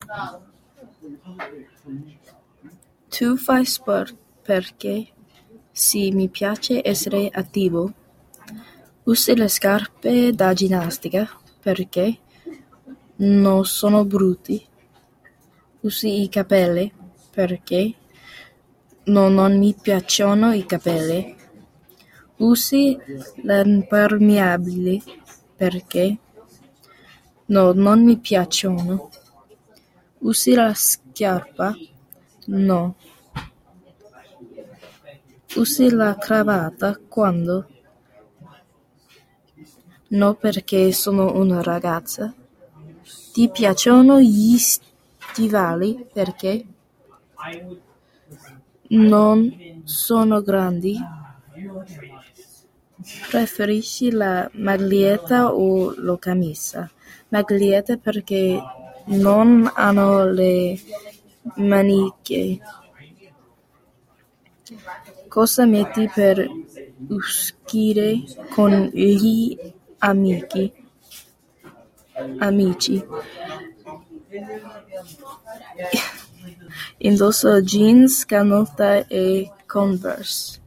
Tu fai sport perché? Sì, mi piace essere attivo. Usi le scarpe da ginnastica perché? Non sono brutti. Usi i capelli perché? No, non mi piacciono i capelli. Usi l'impermeabile perché? No, non mi piacciono. Usi la scarpa? No. Usi la cravatta quando? No, perché sono una ragazza. Ti piacciono gli stivali perché? Non sono grandi. Preferisci la maglietta o la camicia? Maglietta perché non hanno le maniche. Cosa metti per uscire con gli amici? Indosso jeans, canotta e Converse.